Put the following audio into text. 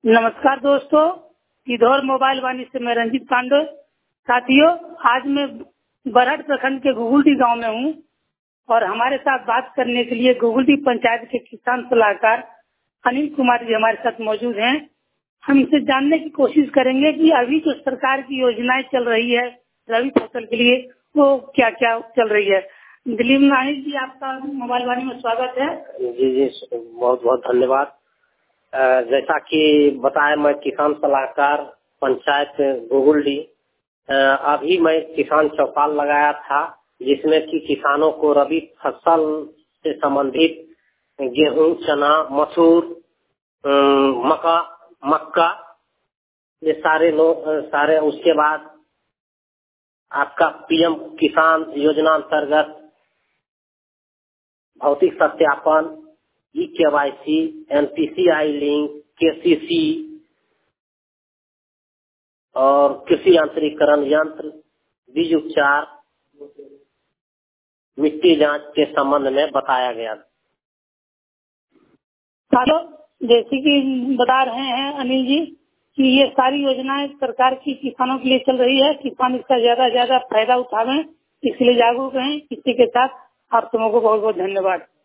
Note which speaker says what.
Speaker 1: नमस्कार दोस्तों, किधौर मोबाइल वाणी से मैं रंजीत पांडे। साथियों, आज मैं बरहट प्रखंड के गुगुलडी गांव में हूं और हमारे साथ बात करने के लिए गुगुलडी पंचायत के किसान सलाहकार अनिल कुमार जी हमारे साथ मौजूद हैं। हम इनसे जानने की कोशिश करेंगे कि अभी जो सरकार की योजनाएं चल रही है रबी फसल के लिए, वो क्या क्या चल रही है। दिलीप नाहिक जी, आपका मोबाइल वाणी में स्वागत है।
Speaker 2: जी, बहुत बहुत धन्यवाद। जैसा कि बताया, मैं किसान सलाहकार पंचायत गुगुलडी। अभी मैं किसान चौपाल लगाया था, जिसमें कि किसानों को रबी फसल से संबंधित गेहूं, चना, मसूर, मक्का, ये सारे उसके बाद आपका पीएम किसान योजना अंतर्गत भौतिक सत्यापन, KYC, NPCI लिंक, KCC और कृषि यांत्रिकरण यंत्र, बीज उपचार, मिट्टी जांच के संबंध में बताया गया।
Speaker 1: हेलो, जैसे कि बता रहे हैं अनिल जी कि ये सारी योजनाएं सरकार की किसानों के लिए चल रही है। किसान इसका ज्यादा से ज्यादा फायदा उठावें, इसके लिए जागरूक रहें। इसी के साथ आप सबों को बहुत बहुत धन्यवाद।